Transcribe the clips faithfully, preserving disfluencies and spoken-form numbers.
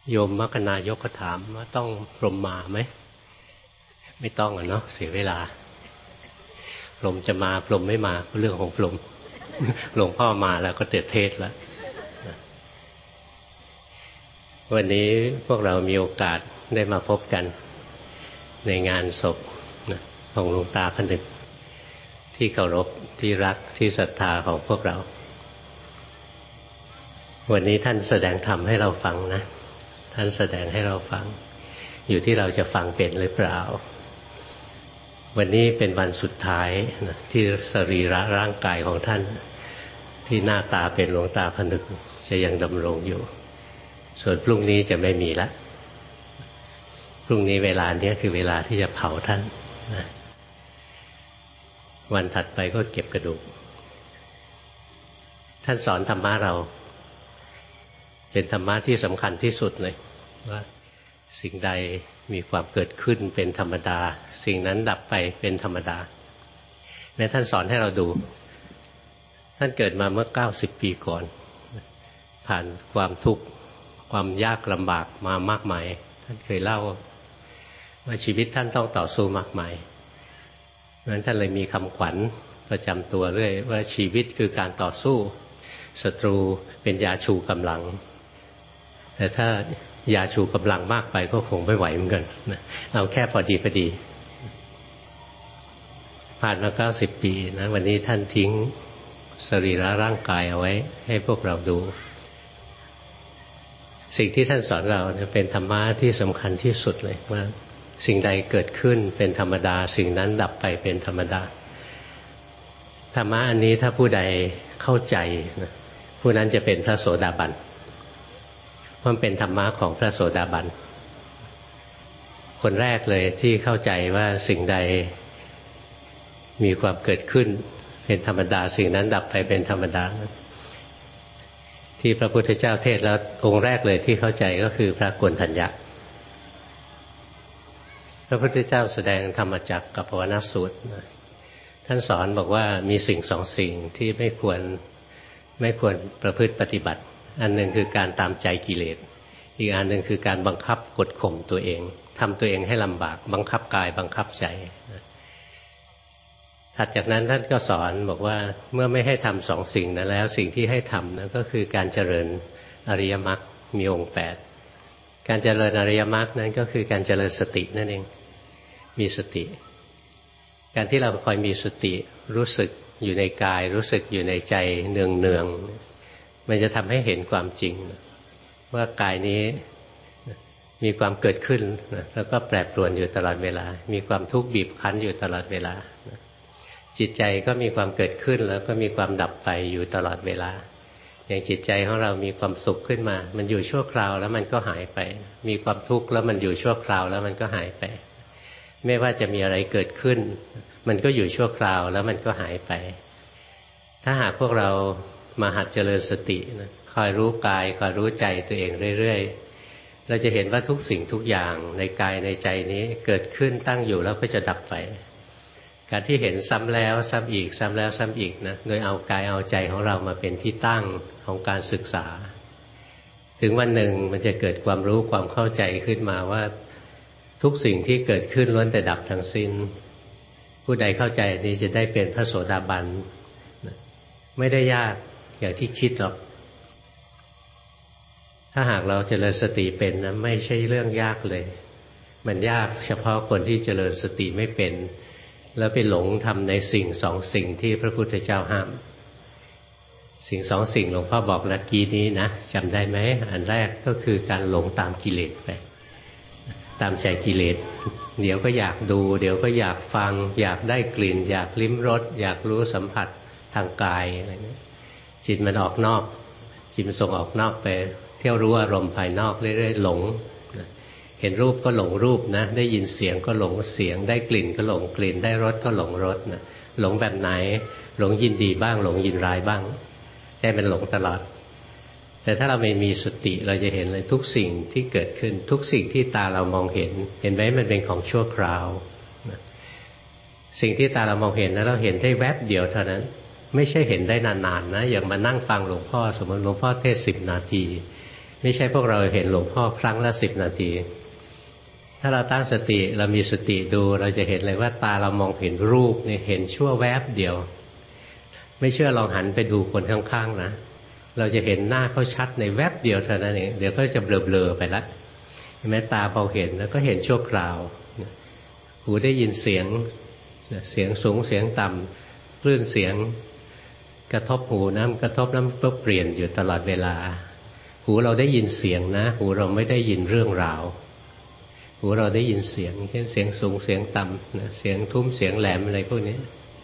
โยมมคคณายกก็ถามว่าต้องพรหมมาไหมไม่ต้องอ่ะเนาะเสียเวลาพรหมจะมาพรหมไม่มาก็เรื่องของพรหมหลวงพ่อมาแล้วก็เตือนเทศแล้ววันนี้พวกเรามีโอกาสได้มาพบกันในงานศพของหลวงตาผนึกที่เคารพที่รักที่ศรัทธาของพวกเราวันนี้ท่านแสดงธรรมให้เราฟังนะท่านแสดงให้เราฟังอยู่ที่เราจะฟังเป็นหรือเปล่าวันนี้เป็นวันสุดท้ายนะที่สรีระร่างกายของท่านที่หน้าตาเป็นหลวงตาผนึกจะยังดำรงอยู่ส่วนพรุ่งนี้จะไม่มีละพรุ่งนี้เวลาเนี้ยคือเวลาที่จะเผาท่านนะวันถัดไปก็เก็บกระดูกท่านสอนธรรมะเราเป็นธรรมะที่สำคัญที่สุดเลยว่าสิ่งใดมีความเกิดขึ้นเป็นธรรมดาสิ่งนั้นดับไปเป็นธรรมดาแม้ท่านสอนให้เราดูท่านเกิดมาเมื่อเก้าสิบปีก่อนผ่านความทุกข์ความยากลำบากมามากมายท่านเคยเล่าว่าชีวิตท่านต้องต่อสู้มากมายเพราะฉะนั้นท่านเลยมีคำขวัญประจำตัวเรื่อยว่าชีวิตคือการต่อสู้ศัตรูเป็นยาชูกำลังแต่ถ้ายาชูกำลังมากไปก็คงไม่ไหวเหมือนกันนะเอาแค่พอดีพอดีผ่านมาเก้าสิบปีนะวันนี้ท่านทิ้งสรีระร่างกายเอาไว้ให้พวกเราดูสิ่งที่ท่านสอนเราเป็นธรรมะที่สำคัญที่สุดเลยว่าสิ่งใดเกิดขึ้นเป็นธรรมดาสิ่งนั้นดับไปเป็นธรรมดาธรรมะอันนี้ถ้าผู้ใดเข้าใจนะผู้นั้นจะเป็นพระโสดาบันมันเป็นธรรมะของพระโสดาบันคนแรกเลยที่เข้าใจว่าสิ่งใดมีความเกิดขึ้นเป็นธรรมดาสิ่งนั้นดับไปเป็นธรรมดาที่พระพุทธเจ้าเทศแล้วองค์แรกเลยที่เข้าใจก็คือพระโกณฑัญญะพระพุทธเจ้าแสดงธรรมจักรกับปวัณณสูตรท่านสอนบอกว่ามีสิ่งสองสิ่งที่ไม่ควรไม่ควรประพฤติปฏิบัติอันหนึ่งคือการตามใจกิเลสอีกอันหนึ่งคือการบังคับกดข่มตัวเองทำตัวเองให้ลำบากบังคับกายบังคับใจถัดจากนั้นท่านก็สอนบอกว่าเมื่อไม่ให้ทำสองสิ่งนั้นแล้วสิ่งที่ให้ทำนั้นก็คือการเจริญอริยมรรคมีองค์แปดการเจริญอริยมรรคนั้นก็คือการเจริญสตินั่นเองมีสติการที่เราคอยมีสติรู้สึกอยู่ในกายรู้สึกอยู่ในใจเนืองๆมันจะทำให้เห็นความจริงว่ากายนี้มีความเกิดขึ้นแล้วก็แปรปรวนอยู่ตลอดเวลามีความทุกข์บีบคั้นอยู่ตลอดเวลาจิตใจก็มีความเกิดขึ้นแล้วก็มีความดับไปอยู่ตลอดเวลาอย่างจิตใจของเรามีความสุขขึ้นมามันอยู่ชั่วคราวแล้วมันก็หายไปมีความทุกข์แล้วมันอยู่ชั่วคราวแล้วมันก็หายไปไม่ว่าจะมีอะไรเกิดขึ้นมันก็อยู่ชั่วคราวแล้วมันก็หายไปถ้าหากพวกเรามาหัดเจริญสตินะคอยรู้กายคอยรู้ใจตัวเองเรื่อยๆเราจะเห็นว่าทุกสิ่งทุกอย่างในกายในใจนี้เกิดขึ้นตั้งอยู่แล้วก็จะดับไปการที่เห็นซ้ำแล้วซ้ำอีกซ้ำแล้วซ้ำอีกนะโดยเอากายเอาใจของเรามาเป็นที่ตั้งของการศึกษาถึงวันหนึ่งมันจะเกิดความรู้ความเข้าใจขึ้นมาว่าทุกสิ่งที่เกิดขึ้นล้วนแต่ดับทั้งสิ้นผู้ใดเข้าใจนี้จะได้เป็นพระโสดาบันไม่ได้ยากอย่างที่คิดหรอกถ้าหากเราเจริญสติเป็นนะไม่ใช่เรื่องยากเลยมันยากเฉพาะคนที่เจริญสติไม่เป็นแล้วไปหลงทำในสิ่งสองสิ่งที่พระพุทธเจ้าห้ามสิ่งสองสิ่งหลวงพ่อบอกเมื่อกี้นี้นะจำได้ไหมอันแรกก็คือการหลงตามกิเลสไปตามใจกิเลสเดี๋ยวก็อยากดูเดี๋ยวก็อยากฟังอยากได้กลิ่นอยากลิ้มรสอยากรู้สัมผัสทางกายอะไรนี้จิตมันออกนอกจิตมันส่งออกนอกไปเที่ยวรู้อารมณ์ภายนอกเรื่อยๆหลงเห็นรูปก็หลงรูปนะได้ยินเสียงก็หลงเสียงได้กลิ่นก็หลงกลิ่นได้รสก็หลงรสนะหลงแบบไหนหลงยินดีบ้างหลงยินร้ายบ้างใจมันหลงตลอดแต่ถ้าเราไม่มีสติเราจะเห็นเลยทุกสิ่งที่เกิดขึ้นทุกสิ่งที่ตาเรามองเห็นเห็นไหมมันเป็นของชั่วคราวสิ่งที่ตาเรามองเห็นนะเราเห็นได้แวบเดียวเท่านั้นไม่ใช่เห็นได้นานๆนะอย่างมานั่งฟังหลวงพ่อสมมติหลวงพ่อเทศสิบนาทีไม่ใช่พวกเราเห็นหลวงพ่อครั้งละสิบนาทีถ้าเราตั้งสติเรามีสติดูเราจะเห็นเลยว่าตาเรามองเห็นรูปเนี่ยเห็นชั่วแวบเดียวไม่เชื่อลองหันไปดูคนข้างๆนะเราจะเห็นหน้าเขาชัดในแวบเดียวเท่านั้นเองเดี๋ยวก็จะเบลอๆไปละเห็นไหมตาพอเห็นแล้วก็เห็นชั่วคราวหูได้ยินเสียงเสียงสูงเสียงต่ำคลื่นเสียงกระทบหูนะกระทบแล้วก็เปลี่ยนอยู่ตลอดเวลาหูเราได้ยินเสียงนะหูเราไม่ได้ยินเรื่องราวหูเราได้ยินเสียงเช่นเสียงสูงเสียงต่ำนะเสียงทุ้มเสียงแหลมอะไรพวกนี้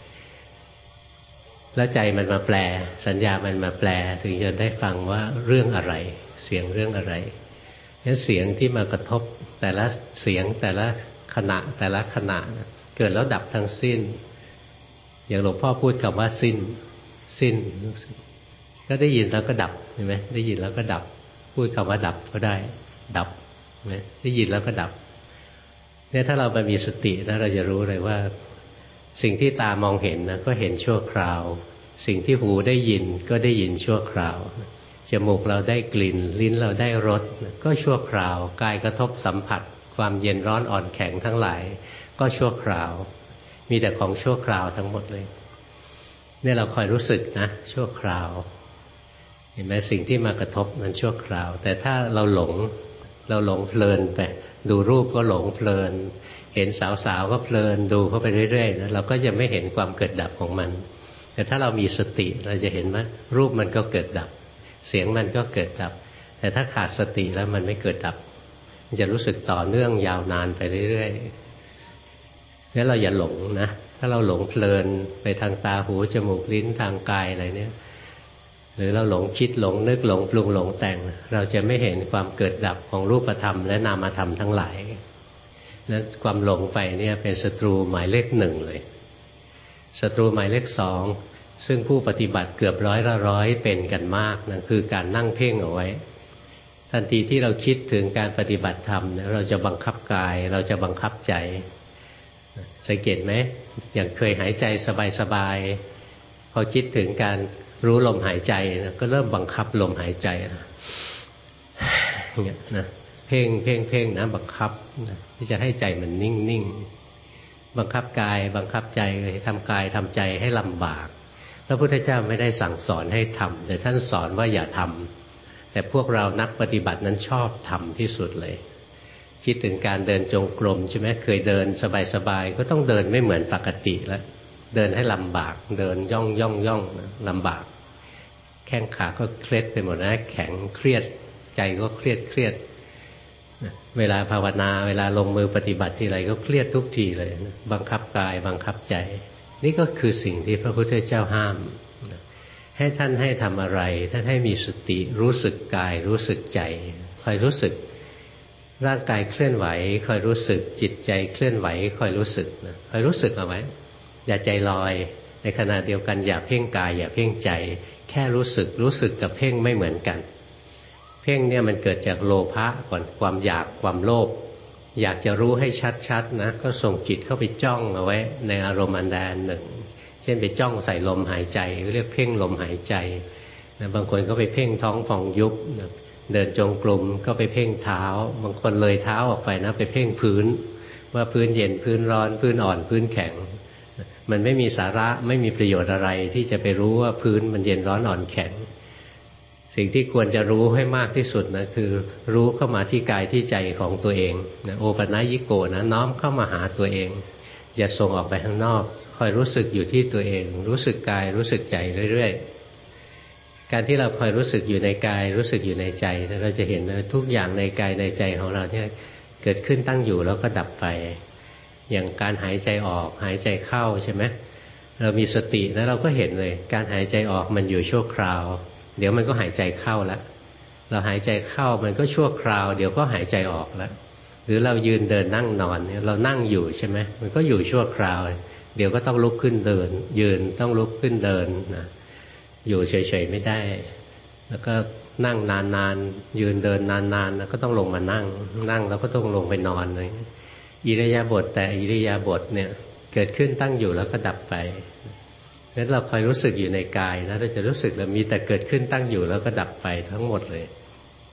แล้วใจมันมาแปลสัญญามันมาแปลถึงจะได้ฟังว่าเรื่องอะไรเสียงเรื่องอะไรงั้นเสียงที่มากระทบแต่ละเสียงแต่ละขณะแต่ละขณะเกิดแล้วดับทั้งสิ้นอย่างหลวงพ่อพูดคำว่าสิ้นสิ้นก็ได้ยินแล้วก็ดับเห็นไหมได้ยินแล้วก็ดับพูดคำว่าดับก็ได้ดับเห็นไหมได้ยินแล้วก็ดับเนี่ยถ้าเราไปมีสตินะเราจะรู้เลยว่าสิ่งที่ตามองเห็นนะก็เห็นชั่วคราวสิ่งที่หูได้ยินก็ได้ยินชั่วคราวจมูกเราได้กลิ่นลิ้นเราได้รสก็ชั่วคราวกายกระทบสัมผัสความเย็นร้อนอ่อนแข็งทั้งหลายก็ชั่วคราวมีแต่ของชั่วคราวทั้งหมดเลยเนี่ยเราคอยรู้สึกนะชั่วคราวเห็นไหมสิ่งที่มากระทบมันชั่วคราวแต่ถ้าเราหลงเราหลงเพลินไปดูรูปก็หลงเพลินเห็นสาวๆก็เพลินดูเข้าไปเรื่อยๆนะเราก็จะไม่เห็นความเกิดดับของมันแต่ถ้าเรามีสติเราจะเห็นว่ารูปมันก็เกิดดับเสียงมันก็เกิดดับแต่ถ้าขาดสติแล้วมันไม่เกิดดับมันจะรู้สึกต่อเนื่องยาวนานไปเรื่อยๆงั้นเราอย่าหลงนะถ้าเราหลงเพลินไปทางตาหูจมูกลิ้นทางกายอะไรเนี่ยหรือเราหลงคิดหลงนึกหลงปรุงหลงแต่งเราจะไม่เห็นความเกิดดับของรูปธรรมและนามธรรมทั้งหลายนั้นความหลงไปเนี่ยเป็นศัตรูหมายเลขหนึ่งเลยศัตรูหมายเลขสองซึ่งผู้ปฏิบัติเกือบร้อยละร้อยเป็นกันมากนะคือการนั่งเพ่งเอาไว้ทันทีที่เราคิดถึงการปฏิบัติธรรมเราจะบังคับกายเราจะบังคับใจสังเกตไหมอย่างเคยหายใจสบายๆพอคิดถึงการรู้ลมหายใจนะก็เริ่มบังคับลมหายใจนะอย่างเงี้ยนะเพ่งเพ่งเพ่งนะบังคับนะที่จะให้ใจมันนิ่งนิ่งบังคับกายบังคับใจทำกายทำใจให้ลำบากพระพุทธเจ้าไม่ได้สั่งสอนให้ทำแต่ท่านสอนว่าอย่าทำแต่พวกเรานักปฏิบัตินั้นชอบทำที่สุดเลยคิดถึงการเดินจงกรมใช่ไหมเคยเดินสบายๆก็ต้องเดินไม่เหมือนปกติแล้วเดินให้ลำบากเดินย่องย่องย่องลำบากแข้งขาก็เคล็ดไปหมดนะแข็งเครียดใจก็เครียดเครียดเวลาภาวนาเวลาลงมือปฏิบัติทีไรก็เครียดทุกทีเลยบังคับกายบังคับใจนี่ก็คือสิ่งที่พระพุทธเจ้าห้ามให้ท่านให้ทำอะไรท่านให้มีสติรู้สึกกายรู้สึกใจคอยรู้สึกร่างกายเคลื่อนไหวคอยรู้สึกจิตใจเคลื่อนไหวคอยรู้สึกนะคอยรู้สึกเอาไว้อย่าใจลอยในขณะเดียวกันอย่าเพ่งกายอย่าเพ่งใจแค่รู้สึกรู้สึกกับเพ่งไม่เหมือนกันเพ่งเนี่ยมันเกิดจากโลภะก่อนความอยากความโลภอยากจะรู้ให้ชัดๆนะก็ส่งจิตเข้าไปจ้องเอาไว้ในอารมณ์อันใดอันหนึ่งเช่นไปจ้องใส่ลมหายใจเรียกเพ่งลมหายใจนะบางคนก็ไปเพ่งท้องพองยุบนะเดินจงกรมก็ไปเพ่งเท้าบางคนเลยเท้าออกไปนะไปเพ่งพื้นว่าพื้นเย็นพื้นร้อนพื้นอ่อนพื้นแข็งมันไม่มีสาระไม่มีประโยชน์อะไรที่จะไปรู้ว่าพื้นมันเย็นร้อนอ่อนแข็งสิ่งที่ควรจะรู้ให้มากที่สุดนะคือรู้เข้ามาที่กายที่ใจของตัวเองนะโอปัญญิโกนะน้อมเข้ามาหาตัวเองอย่าส่งออกไปข้างนอกคอยรู้สึกอยู่ที่ตัวเองรู้สึกกายรู้สึกใจเรื่อยๆการที่เราคอยรู้สึกอยู่ในกายรู้สึกอยู่ในใจเราจะเห็นนะทุกอย่างในกายในใจของเราเนี่ยเกิดขึ้นตั้งอยู่แล้วก็ดับไปอย่างการหายใจออกหายใจเข้าใช่ไหมเรามีสติแล้วเราก็เห็นเลยการหายใจออกมันอยู่ชั่วคราวเดี๋ยวมันก็หายใจเข้าแล้วเราหายใจเข้ามันก็ชั่วคราวเดี๋ยวก็หายใจออกแล้วหรือเรายืนเดินนั่งนอนเนี่ยเรานั่งอยู่ใช่ไหมมันก็อยู่ชั่วคราวเดี๋ยวก็ต้องลุกขึ้นเดินยืนต้องลุกขึ้นเดินนะอยู่เฉยๆไม่ได้แล้วก็นั่งนานๆยืนเดินนานๆแล้วก็ต้องลงมานั่งนั่งแล้วก็ต้องลงไปนอนเลยอิริยาบถแต่อิริยาบถเนี่ยเกิดขึ้นตั้งอยู่แล้วก็ดับไปงั้นเราคอยรู้สึกอยู่ในกายนะเราจะรู้สึกแล้วมีแต่เกิดขึ้นตั้งอยู่แล้วก็ดับไปทั้งหมดเลย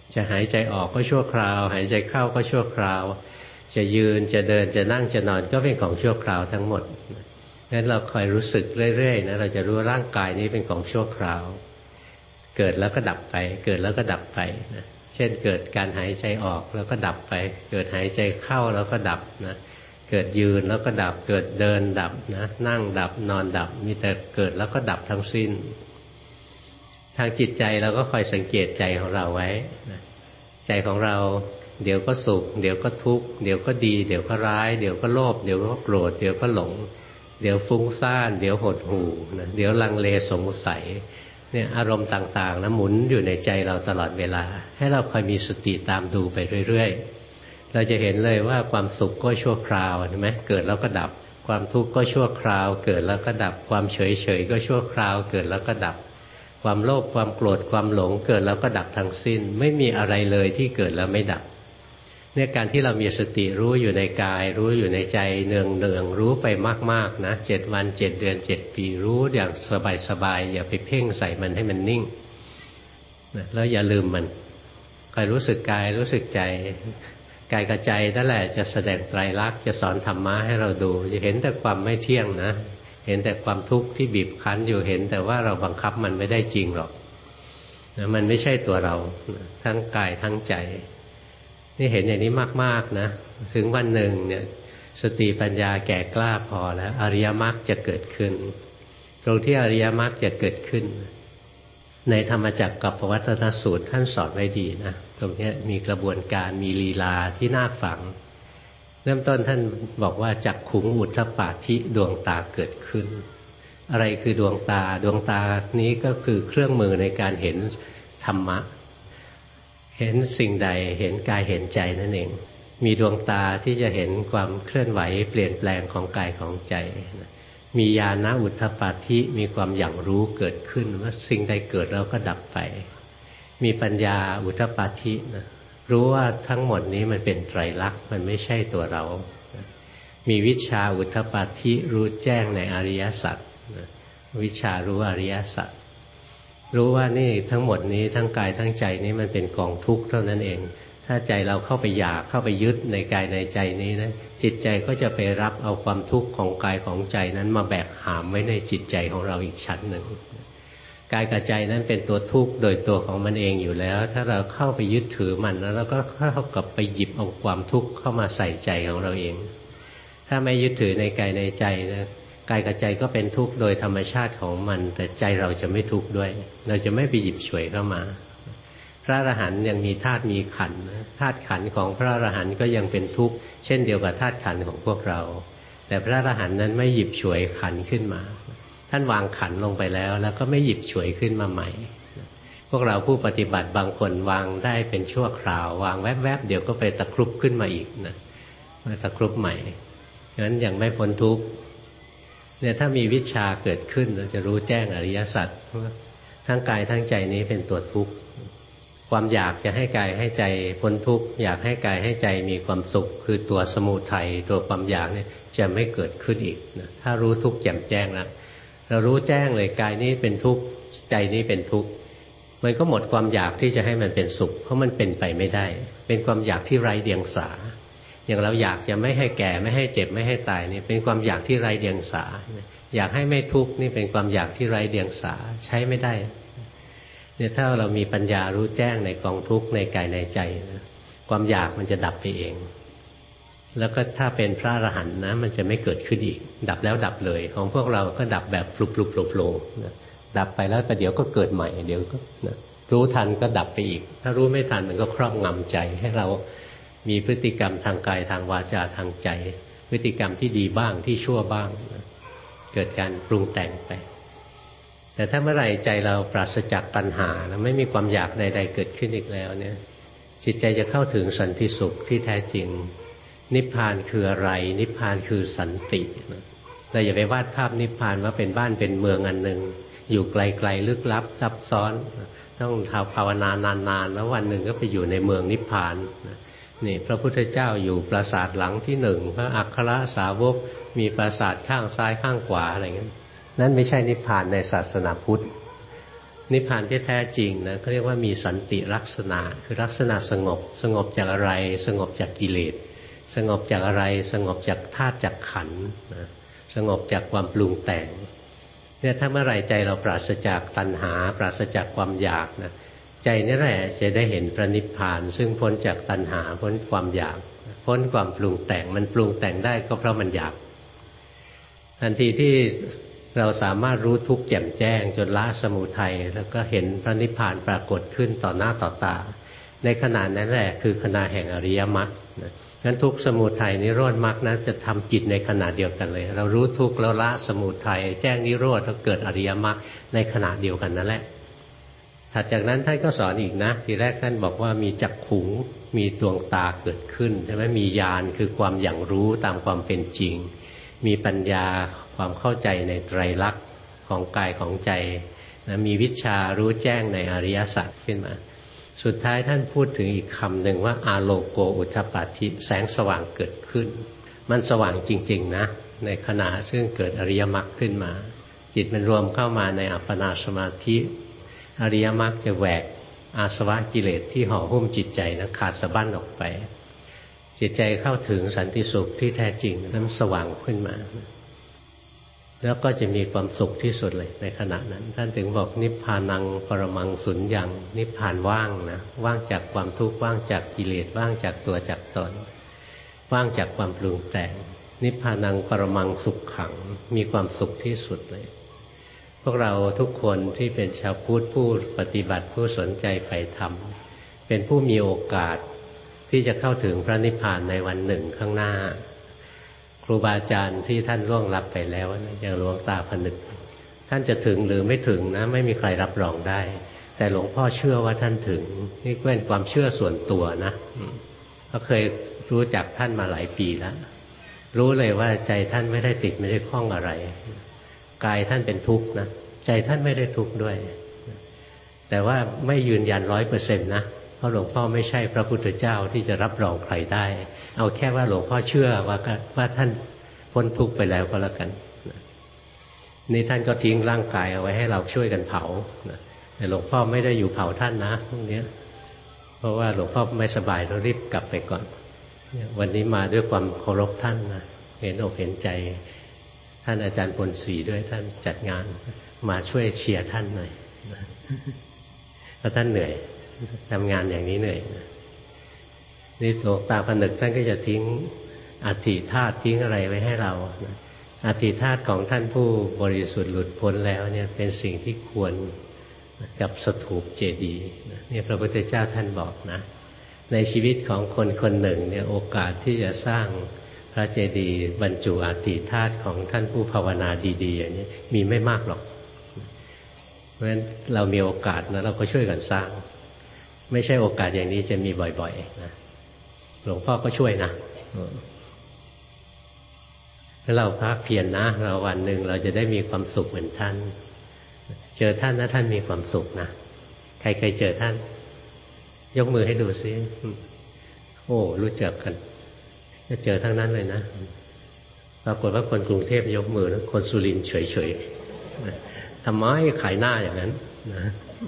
จะหายใจออกก็ชั่วคราวหายใจเข้าก็ชั่วคราวจะยืนจะเดินจะนั่งจะนอนก็เป็นของชั่วคราวทั้งหมดงั้นเราคอยรู้สึกเรื่อยๆนะเราจะรู้ร่างกายนี้เป็นของชั่วคราวเกิดแล้วก็ดับไปเกิดแล้วก็ดับไปนะเช่นเกิดการหายใจออกแล้วก็ดับไปเกิดหายใจเข้าแล้วก็ดับนะเกิดยืนแล้วก็ดับเกิดเดินดับนะนั่งดับนอนดับมีแต่เกิดแล้วก็ดับทั้งสิ้นทางจิตใจเราก็คอยสังเกตใจของเราไว้นะใจของเราเดี๋ยวก็สุขเดี๋ยวก็ทุกข์เดี๋ยวก็ดีเดี๋ยวก็ร้ายเดี๋ยวก็โลภเดี๋ยวก็โกรธเดี๋ยวก็หลงเดี๋ยวฟุ้งซ่านเดี๋ยวหดหู่นะเดี๋ยวลังเลสงสัยเนี่ยอารมณ์ต่างๆนะหมุนอยู่ในใจเราตลอดเวลาให้เราคอยมีสติตามดูไปเรื่อยๆเราจะเห็นเลยว่าความสุขก็ชั่วคราวใช่ไหมเกิดแล้วก็ดับความทุกข์ก็ชั่วคราวเกิดแล้วก็ดับความเฉยๆก็ชั่วคราวเกิดแล้วก็ดับความโลภความโกรธความหลงเกิดแล้วก็ดับทั้งสิ้นไม่มีอะไรเลยที่เกิดแล้วไม่ดับเนี่ยการที่เรามีสติรู้อยู่ในกายรู้อยู่ในใจเนืองเนืองรู้ไปมากๆนะเจ็ดวันเจ็ดเดือนเจ็ดปีรู้อย่างสบายๆอย่าไปเพ่งใส่มันให้มันนิ่งนะแล้วอย่าลืมมันคอยรู้สึกกายรู้สึกใจกายกับใจนั่นแหละจะแสดงไตรลักษณ์จะสอนธรรมะให้เราดูจะเห็นแต่ความไม่เที่ยงนะเห็นแต่ความทุกข์ที่บีบคั้นอยู่เห็นแต่ว่าเราบังคับมันไม่ได้จริงหรอกนะมันไม่ใช่ตัวเราทั้งกายทั้งใจนี่เห็นอย่างนี้มากๆนะถึงวันหนึ่งเนี่ยสติปัญญาแก่กล้าพอแล้วอริยมรรคจะเกิดขึ้นตรงที่อริยมรรคจะเกิดขึ้นในธรรมจักรกับปวัตตนสูตรท่านสอนไว้ดีนะตรงนี้มีกระบวนการมีลีลาที่น่าฟังเริ่มต้นท่านบอกว่าจักขุงอุทธปาธิดวงตาเกิดขึ้นอะไรคือดวงตาดวงตานี้ก็คือเครื่องมือในการเห็นธรรมะเห็นสิ่งใดเห็นกายเห็นใจนั่นเองมีดวงตาที่จะเห็นความเคลื่อนไหวเปลี่ยนแปลงของกายของใจมีญาณอุทธปาธิมีความอย่างรู้เกิดขึ้นว่าสิ่งใดเกิดแล้วก็ดับไปมีปัญญาอุทธปาธินะรู้ว่าทั้งหมดนี้มันเป็นไตรลักษณ์มันไม่ใช่ตัวเรามีวิชาอุทธปาธิรู้แจ้งในอริยสัจวิชารู้อริยสัจรู้ว่านี่ทั้งหมดนี้ทั้งกายทั้งใจนี้มันเป็นกองทุกข์เท่านั้นเองถ้าใจเราเข้าไปอยากเข้าไปยึดในกายในใจนี้นะจิตใจก็จะไปรับเอาความทุกข์ของกายของใจนั้นมาแบกหามไว้ในจิตใจของเราอีกชั้นหนึ่งกายกับใจนั้นเป็นตัวทุกข์โดยตัวของมันเองอยู่แล้วถ้าเราเข้าไปยึดถือมันแล้วเราก็เข้ากับไปหยิบเอาความทุกข์เข้ามาใส่ใจของเราเองถ้าไม่ยึดถือในกายในใจนะกายกับใจก็เป็นทุกข์โดยธรรมชาติของมันแต่ใจเราจะไม่ทุกข์ด้วยเราจะไม่ไปหยิบฉวยเข้ามาพระอรหันต์ยังมีธาตุมีขันธ์ธาตุขันธ์ของพระอรหันต์ก็ยังเป็นทุกข์เช่นเดียวกับธาตุขันธ์ของพวกเราแต่พระอรหันต์นั้นไม่หยิบฉวยขันธ์ขึ้นมาท่านวางขันธ์ลงไปแล้วแล้วก็ไม่หยิบฉวยขึ้นมาใหม่พวกเราผู้ปฏิบัติบางคนวางได้เป็นชั่วคราววางแวบๆเดี๋ยวก็ไปตะครุบขึ้นมาอีกนะมาตะครุบใหม่งั้นยังไม่พ้นทุกข์เนี่ยถ้ามีวิชาเกิดขึ้นเราจะรู้แจ้งอริยสัจว่าทั้งกายทั้งใจนี้เป็นตัวทุกข์ความอยากจะให้กายให้ใจพ้นทุกข์อยากให้กายให้ใจมีความสุขคือตัวสมุทัยตัวความอยากเนี่ยจะไม่เกิดขึ้นอีกนะถ้ารู้ทุกข์แจ่มแจ้งแล้วเรารู้แจ้งเลยกายนี้เป็นทุกข์ใจนี้เป็นทุกข์มันก็หมดความอยากที่จะให้มันเป็นสุขเพราะมันเป็นไปไม่ได้เป็นความอยากที่ไร้เดียงสาอย่างเราอยากจะไม่ให้แก่ไม่ให้เจ็บไม่ให้ตายนี่เป็นความอยากที่ไร้เดียงสาอยากให้ไม่ทุกข์นี่เป็นความอยากที่ไร้เดียงสาใช้ไม่ได้เนี่ยถ้าเรามีปัญญารู้แจ้งในกองทุกข์ในกายในใจนะความอยากมันจะดับไปเองแล้วก็ถ้าเป็นพระอรหันต์นะมันจะไม่เกิดขึ้นอีกดับแล้วดับเลยของพวกเราก็ดับแบบฟลุกๆโผล่ๆนะดับไปแล้วแต่เดี๋ยวก็เกิดใหม่เดี๋ยวก็นะรู้ทันก็ดับไปอีกถ้ารู้ไม่ทันมันก็ครอบงำใจให้เรามีพฤติกรรมทางกายทางวาจาทางใจพฤติกรรมที่ดีบ้างที่ชั่วบ้างนะเกิดการปรุงแต่งไปแต่ถ้าเมื่อไหร่ใจเราปราศจากตัณหานะไม่มีความอยากใดๆเกิดขึ้นอีกแล้วเนี่ยจิตใจจะเข้าถึงสันติสุขที่แท้จริงนิพพานคืออะไรนิพพานคือสันติเราอย่าไปวาดภาพนิพพานว่าเป็นบ้านเป็นเมืองอันหนึ่งอยู่ไกลๆลึกลับซับซ้อนต้องภาวนานานๆแล้ววันหนึ่งก็ไปอยู่ในเมืองนิพพานนี่พระพุทธเจ้าอยู่ปราสาทหลังที่หนึ่งพระอัครสาวกมีปราสาทข้างซ้ายข้างขวาอะไรเงี้ยนั่นไม่ใช่นิพพานในศาสนาพุทธนิพพานที่แท้จริงนะเขาเรียกว่ามีสันติลักษณะคือลักษณะสงบสงบจากอะไรสงบจากกิเลสสงบจากอะไรสงบจากธาตุจากขันธ์นะสงบจากความปรุงแต่งเนี่ยถ้าเมื่อไรใจเราปราศจากตัณหาปราศจากความอยากนะใจนี่แหละจะได้เห็นพระนิพพานซึ่งพ้นจากตัณหาพ้นความอยากพ้นความปรุงแต่งมันปรุงแต่งได้ก็เพราะมันอยากทันทีที่เราสามารถรู้ทุกข์แจ่มแจ้งจนละสมุทัยแล้วก็เห็นพระนิพพานปรากฏขึ้นต่อหน้าต่อตาในขณะนั้นแหละคือขณะแห่งอริยมรรคงั้นทุกข์สมุทัยนิโรธมรรคนั้นจะทำกิจในขณะเดียวกันเลยเรารู้ทุกข์แล้วละสมุทัยแจ้งนิโรธแล้วเกิดอริยมรรคในขณะเดียวกันนั่นแหละถัดจากนั้นท่านก็สอนอีกนะทีแรกท่านบอกว่ามีจักขุงมีดวงตาเกิดขึ้นใช่ไหมมีญาณคือความอย่างรู้ตามความเป็นจริงมีปัญญาความเข้าใจในไตรลักษณ์ของกายของใจนะมีวิชารู้แจ้งในอริยสัจขึ้นมาสุดท้ายท่านพูดถึงอีกคำหนึ่งว่าอาโลโกอุทธัปปาธิแสงสว่างเกิดขึ้นมันสว่างจริงๆนะในขณะซึ่งเกิดอริยมรรคขึ้นมาจิตมันรวมเข้ามาในอัปปนาสมาธิอริยมรรคจะแหวกอาสวะกิเลสที่ห่อหุ้มจิตใจนะขาดสะบั้นออกไปจิตใจเข้าถึงสันติสุขที่แท้จริงนั้นสว่างขึ้นมาแล้วก็จะมีความสุขที่สุดเลยในขณะนั้นท่านถึงบอกนิพพานังปรมังสุญญังนิพพานว่างนะว่างจากความทุกข์ว่างจากกิเลสว่างจากตัวจากตนว่างจากความปรุงแต่งนิพพานังปรมังสุขขังมีความสุขที่สุดเลยพวกเราทุกคนที่เป็นชาวพุทธผู้ปฏิบัติผู้สนใจใฝ่ธรรมเป็นผู้มีโอกาสที่จะเข้าถึงพระนิพพานในวันหนึ่งข้างหน้าครูบาอาจารย์ที่ท่านล่วงลับไปแล้วอย่างหลวงตาผนึกท่านจะถึงหรือไม่ถึงนะไม่มีใครรับรองได้แต่หลวงพ่อเชื่อว่าท่านถึงนี่เป็นความเชื่อส่วนตัวนะเขาเคยรู้จักท่านมาหลายปีแล้วรู้เลยว่าใจท่านไม่ได้ติดไม่ได้คล้องอะไรกายท่านเป็นทุกข์นะใจท่านไม่ได้ทุกข์ด้วยแต่ว่าไม่ยืนยันร้อยเปอร์เซ็นต์นะเพราะหลวงพ่อไม่ใช่พระพุทธเจ้าที่จะรับรองใครได้เอาแค่ว่าหลวงพ่อเชื่อว่าว่าท่านพ้นทุกข์ไปแล้วก็แล้วกันนี่ท่านก็ทิ้งร่างกายเอาไว้ให้เราช่วยกันเผาแต่หลวงพ่อไม่ได้อยู่เผาท่านนะพวกนี้เพราะว่าหลวงพ่อไม่สบายต้องรีบกลับไปก่อนวันนี้มาด้วยความเคารพท่านนะเห็นอกเห็นใจท่านอาจารย์พลศรีด้วยท่านจัดงานมาช่วยเชียร์ท่านหน่อยเพราะท่านเหนื่อยทำงานอย่างนี้เหนื่อยนี่หลวงตาผนึกท่านก็จะทิ้งอธิธาตุทิ้งอะไรไว้ให้เราอธิธาตุของท่านผู้บริสุทธิ์หลุดพ้นแล้วเนี่ยเป็นสิ่งที่ควรกับสถูปเจดีย์นี่พระพุทธเจ้าท่านบอกนะในชีวิตของคนคนหนึ่งเนี่ยโอกาสที่จะสร้างพระเจดีย์บรรจุอธิธาตุของท่านผู้ภาวนาดีๆอย่างนี้มีไม่มากหรอกเพราะฉะนั้นเรามีโอกาสนะเราก็ช่วยกันสร้างไม่ใช่โอกาสอย่างนี้จะมีบ่อยๆนะหลวงพ่อก็ช่วยนะถ้าเราภาคเพียรนะเราวันหนึ่งเราจะได้มีความสุขเหมือนท่านเจอท่านนะท่านมีความสุขนะใครเคยเจอท่านยกมือให้ดูซิโอ้รู้จักกันจะเจอทั้งนั้นเลยนะปรากฏว่าคนกรุงเทพยกมือนะคนสุรินทร์เฉยๆทำไมขายหน้าอย่างนั้นนะ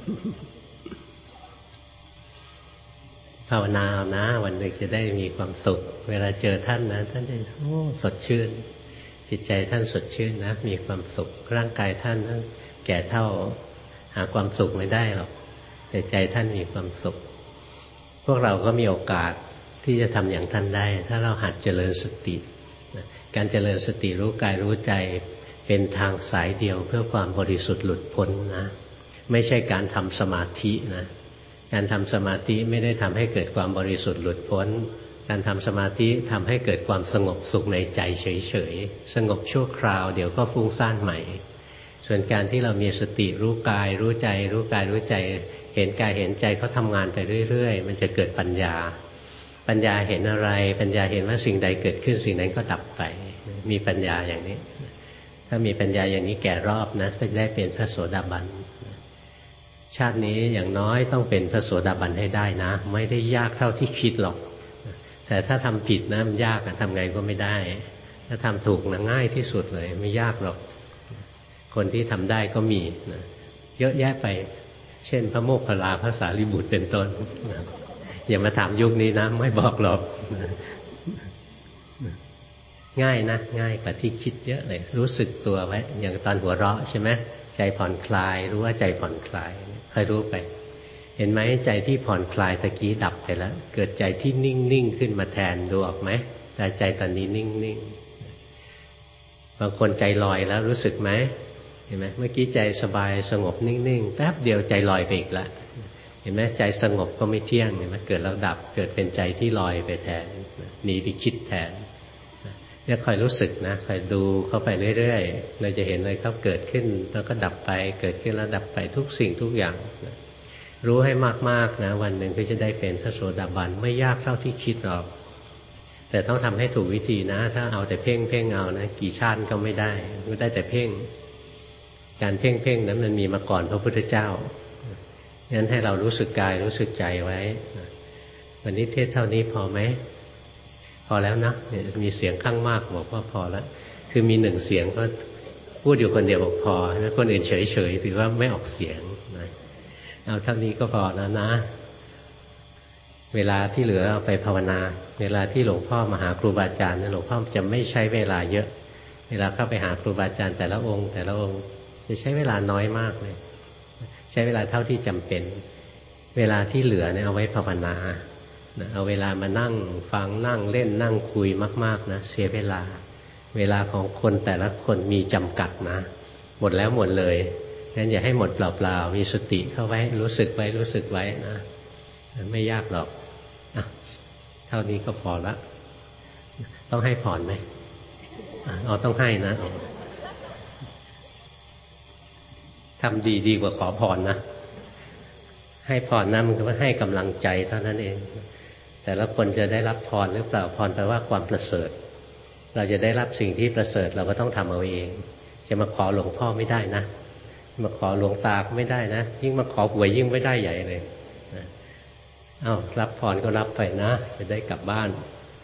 ภาวนาเอานะวันหนึ่งจะได้มีความสุขเวลาเจอท่านนะท่านจะโอ้สดชื่นจิตใจท่านสดชื่นนะมีความสุขร่างกายท่านนั้นแก่เท่าหาความสุขไม่ได้หรอกแต่ใจท่านมีความสุขพวกเราก็มีโอกาสที่จะทำอย่างท่านได้ถ้าเราหัดเจริญสติการเจริญสติรู้กายรู้ใจเป็นทางสายเดียวเพื่อความบริสุทธิ์หลุดพ้นนะไม่ใช่การทำสมาธินะการทำสมาธิไม่ได้ทำให้เกิดความบริสุทธิ์หลุดพ้นการทำสมาธิทำให้เกิดความสงบสุขในใจเฉยๆสงบชั่วคราวเดี๋ยวก็ฟุ้งซ่านใหม่ส่วนการที่เรามีสติรู้กายรู้ใจรู้กายรู้ใจเห็นกายเห็นใจเขาทำงานไปเรื่อยๆมันจะเกิดปัญญาปัญญาเห็นอะไรปัญญาเห็นว่าสิ่งใดเกิดขึ้นสิ่งนั้นก็ดับไปมีปัญญาอย่างนี้ถ้ามีปัญญาอย่างนี้แก่รอบนะก็จะได้เป็นพระโสดาบันชาตินี้อย่างน้อยต้องเป็นพระโสดาบันให้ได้นะไม่ได้ยากเท่าที่คิดหรอกแต่ถ้าทำผิดนะมันยากทำไงก็ไม่ได้ถ้าทำถูกนะง่ายที่สุดเลยไม่ยากหรอกคนที่ทำได้ก็มีนะเยอะแยะไปเช่นพระโมคคัลลาพระสารีบุตรเป็นต้นอย่ามาถามยุคนี้นะไม่บอกหรอกง่ายนะง่ายกว่าที่คิดเยอะเลยรู้สึกตัวไว้อย่างตอนหัวเราะใช่ไหมใจผ่อนคลายรู้ว่าใจผ่อนคลายค่อยรู้ไปเห็นไหมใจที่ผ่อนคลายตะกี้ดับไปแล้วเกิดใจที่นิ่งๆขึ้นมาแทนดูออกไหมแต่ใจตอนนี้นิ่งๆบางคนใจลอยแล้วรู้สึกไหมเห็นไหมเมื่อกี้ใจสบายสงบนิ่งๆแป๊บเดียวใจลอยไปอีกแล้วเห็นไหมใจสงบก็ไม่เที่ยงเห็นไหมเกิดแล้วดับเกิดเป็นใจที่ลอยไปแทนหนีไปคิดแทนเนี่ยคอยรู้สึกนะคอยดูเข้าไปเรื่อยๆเราจะเห็นเลยเขาเกิดขึ้นแล้วก็ดับไปเกิดขึ้นแล้วดับไปทุกสิ่งทุกอย่างรู้ให้มากๆนะวันหนึ่งก็จะได้เป็นพระโสดาบันไม่ยากเท่าที่คิดหรอกแต่ต้องทำให้ถูกวิธีนะถ้าเอาแต่เพ่งเพ่งเอานะกี่ชาติก็ไม่ได้ก็ได้แต่เพ่งการเพ่งเพ่งนั้นมันมีมาก่อนพระพุทธเจ้างั้นให้เรารู้สึกกายรู้สึกใจไว้วันนี้เทศเท่านี้พอไหมพอแล้วนะมีเสียงข้างมากบอกว่าพอแล้วคือมีหนึ่งเสียงก็พูดอยู่คนเดียวบอกพอแล้วคนอื่นเฉยๆถือว่าไม่ออกเสียงนะเอาเท่านี้ก็พอแล้วนะเวลาที่เหลือเอาไปภาวนาเวลาที่หลวงพ่อมาหาครูบาอาจารย์หลวงพ่อจะไม่ใช้เวลาเยอะเวลาเข้าไปหาครูบาอาจารย์แต่ละองค์แต่ละองค์จะใช้เวลาน้อยมากเลยใช้เวลาเท่าที่จำเป็นเวลาที่เหลือเนี่ยเอาไว้ภาวนาเอาเวลามานั่งฟังนั่งเล่นนั่งคุยมากๆนะเสียเวลาเวลาของคนแต่ละคนมีจำกัดนะหมดแล้วหมดเลยงั้นอย่าให้หมดเปล่าๆมีสติเข้าไว้รู้สึกไว้รู้สึกไว้นะไม่ยากหรอกอ่ะเท่านี้ก็พอละต้องให้ผ่อนไหมอ๋อต้องให้นะทำดีดีกว่าขอพรนะให้พรนะมันก็ให้กำลังใจเท่านั้นเองแต่ละคนจะได้รับพรหรือเปล่าพรแปลว่าความประเสริฐเราจะได้รับสิ่งที่ประเสริฐเราก็ต้องทำเอาเองจะมาขอหลวงพ่อไม่ได้นะมาขอหลวงตาไม่ได้นะยิ่งมาขอหวยยิ่งไม่ได้ใหญ่เลยอ้าวรับพรก็รับไปนะจะได้กลับบ้าน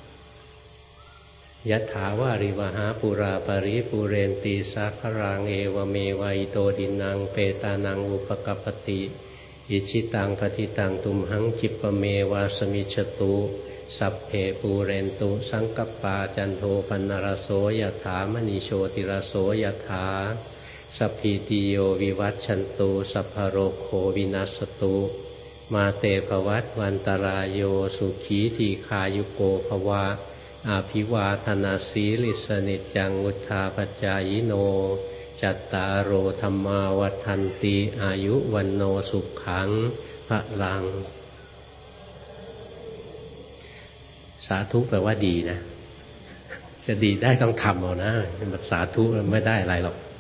ยะถาวาริวหาปุราปริปูเรนตีสาครังเอวเมวะอิโตดินังเปตานังอุปกปปติอิชิตังปฏิตังตุมหังคิปเมวะสมิจฉตุสัพเพปูเรนตุสังกปปาจันโทปนรโสยถามณีโชติรโสยถาสัพพิติโยวิวัชชันตุสัพพโรโควินัสตุมาเตภวัตวันตรายโยสุขีทีคายุโกภวะอาภิวาทนาสีลิสนิจังอุทธาปจายโนจัตตารโอธรรมาวัฏันติอายุวันโนสุขังพลังสาธุแปลว่าดีนะจะดีได้ต้องทำเอานะสาธุไม่ได้อะไรหรอก